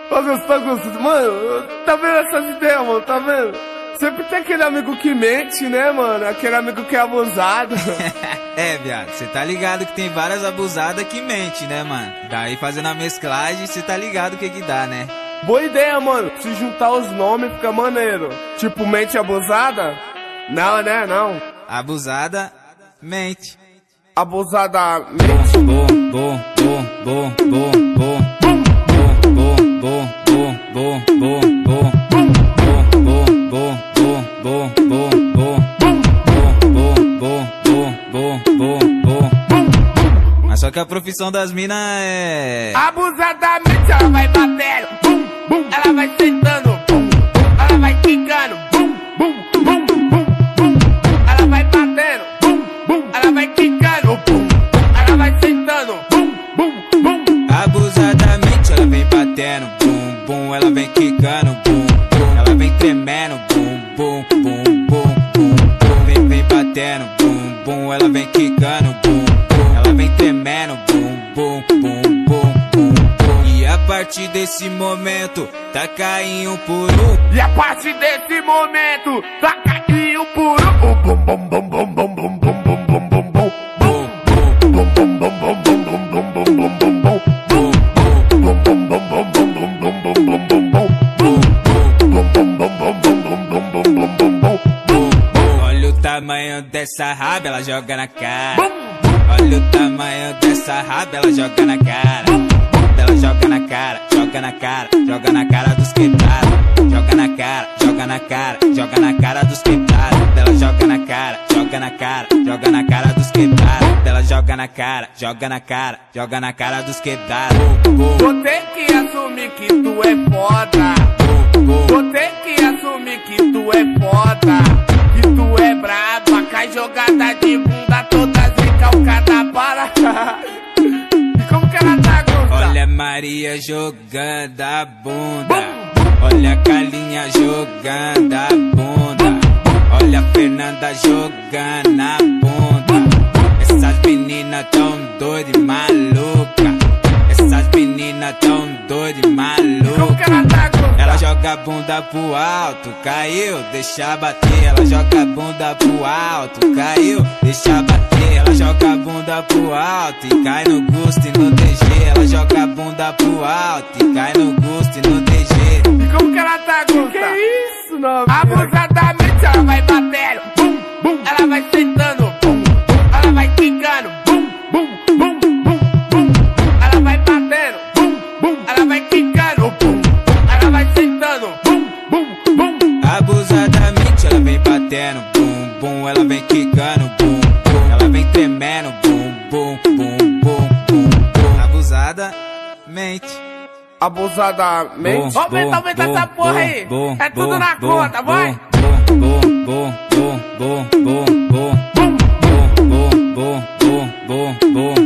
Augusto, mano, tá vendo essas ideias, mano, tá vendo? Sempre tem aquele amigo que mente, né, mano? Aquele amigo que é abusado. É, viado, cê tá ligado que tem várias abusadas que mente, né, mano? Daí fazendo a mesclagem, cê tá ligado o que que dá, né? Boa ideia, mano. Se juntar os nomes fica maneiro. Tipo, mente abusada? Não, né, não. Abusada, mente. Abusada, mente. Mas só que a profissão das minas é... Abusadamente ela vai batendo, bum, bum. Ela vai sentando, bum, bum. Ela vai quicando, bum, bum, bum, bum, bum. Ela vai batendo, bum, bum. Ela vai quicando, bum, bum. Ela vai sentando, bum, bum, bum. Abusadamente ela vem batendo, bum, bum. Ela vem quicando, bum, bum. Ela vem tremendo, bum, bum, bum, bum, bum, bum. Vem batendo, bum, bum. Ela vem quicando, bum, bum. Ela vem tremendo, bum, bum, bum, bum, bum, bum. E a partir desse momento, taca em um por um. E a partir desse momento, taca em um por um. Bum, bum, bum, bum, bum, bum, bum, bum, bum, bum, bum. Olha o tamanho dessa raba, ela joga na cara. Olha o tamanho dessa raba, ela joga na cara. Ela joga na cara, joga na cara, joga na cara dos quebrados. Joga na cara, joga na cara, joga na cara dos quebrados. Ela joga na cara, joga na cara, joga na cara dos quebrados. Ela joga na cara, joga na cara, joga na cara dos quebrados. Vou ter que assumir que tu é foda. Vou ter que assumir que tu é foda. Que tu é braba, cai jogada de bunda toda recalcada para. E como que ela tá, Gusta? Olha Maria jogando a bunda. Olha a Carlinha jogando a bunda. Olha a Fernanda jogando a bunda. Essas meninas tão doidas e maluca. Essas meninas tão doidas e maluca. Como que ela tá, Gusta? Ela joga a bunda pro alto, caiu, deixa bater. Ela joga a bunda pro alto, caiu, deixa bater. Ela joga a bunda pro alto e cai no gosto e no DG. Ela joga a bunda pro alto e cai no gosto e no DG. E como que ela tá, Gusta? Que isso, novinha? Abusadamente ela vai batendo, bum, bum. Ela vai sentando, bum, bum. Ela vai quicando, bum, bum, bum, bum, bum. Ela vai batendo, bum, bum. Ela vai quicando, bum, bum. Ela vai sentando, bum, bum, bum. Abusadamente ela vem batendo, bum, bum. Ela vem quicando, bum, bum. Ela vem tremendo, bum, bum, bum, bum, bum, bum. Abusadamente. Abusadamente. Vamos aumentar essa porra aí. É tudo na conta, vai. Boom.